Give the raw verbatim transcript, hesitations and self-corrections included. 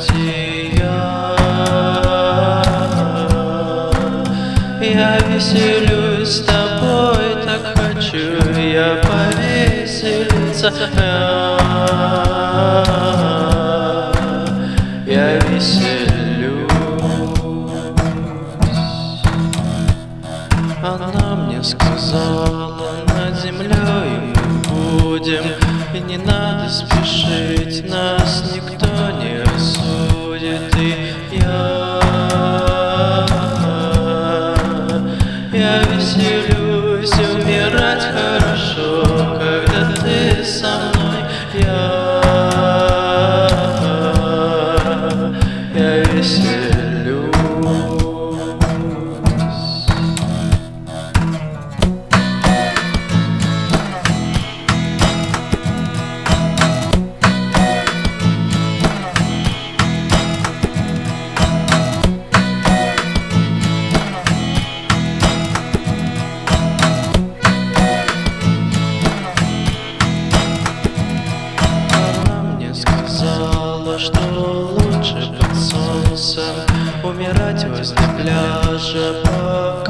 Россия. Я веселюсь с тобой, так хочу я повеселиться. Я веселюсь. Она мне сказала, над землей мы будем, и не надо спешить, нас никто не осудит. И я, я веселюсь, и умирать хорошо, когда ты со мной. Я, я веселюсь. Что лучше под солнцем умирать возле пляжа, пока